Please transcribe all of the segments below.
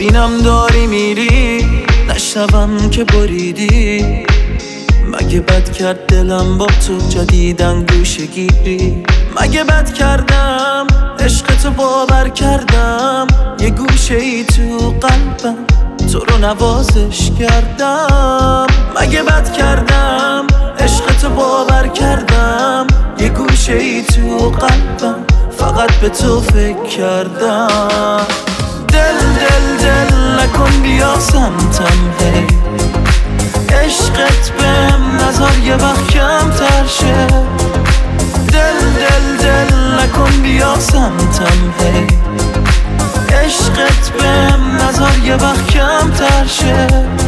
ببینم داری میری، نشنوم که بریدی. مگه بد کرد دلم با تو جدیدن گوشه گیری؟ مگه بد کردم عشق تو باور کردم، یه گوشه ای تو قلبم تو رو نوازش کردم. مگه بد کردم عشق تو باور کردم، یه گوشه ای تو قلبم فقط به تو فکر کردم. دل دل دل نکن بیا سمتم هی، عشقت بهم نذار یه وقت کمتر شه. دل دل دل نکن بیا سمتم هی، عشقت بهم نذار یه وقت کمتر شه.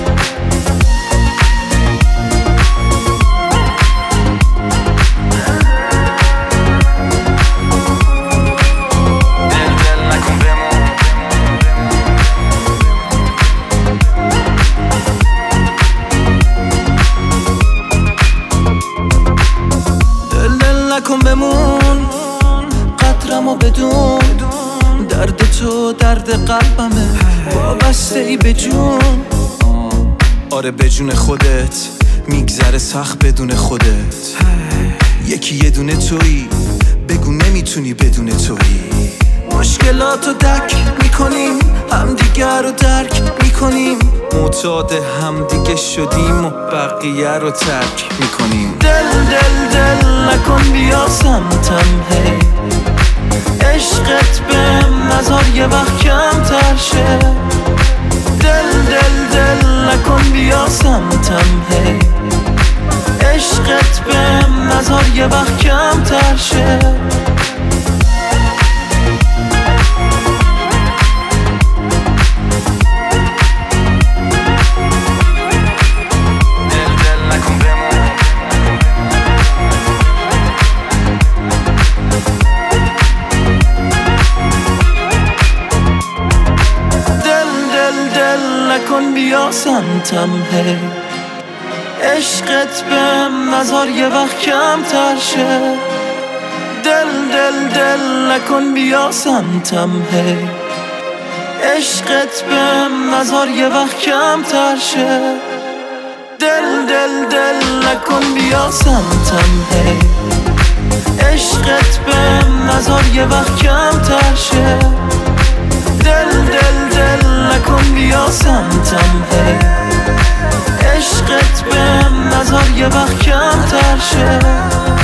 نکن بمون قدرمو بدون، درد تو درد قلبمه وابسته ای به جون. آره به جون خودت میگذره سخت بدون خودت. یکی یه دونه تویی، بگو نمیتونی بدون تویی. مشکلاتو دک میکنیم، همدیگر رو درک میکنیم، معتاد همدیگه شدیم و بقیه رو ترک میکنیم. دل دل دل نکن بیا سمتم هی، عشقت بهم نذار یه وقت کمتر شه. دل دل دل نکن بیا سمتم هی، عشقت بهم نذار یه وقت کمتر شه. نکن بیا سمتم هی، عشقت بهم نذار یه وقت کمتر شه. دل دل دل نکن بیا سمتم هی، عشقت بهم نذار یه وقت کمتر شه. دل دل دل نکن بیا سمتم هی، عشقت بهم نذار یه وقت کمتر شه. دل دل دل نکن بیا سمتم هی، عشقت بهم نذار یه وقت کمتر شه.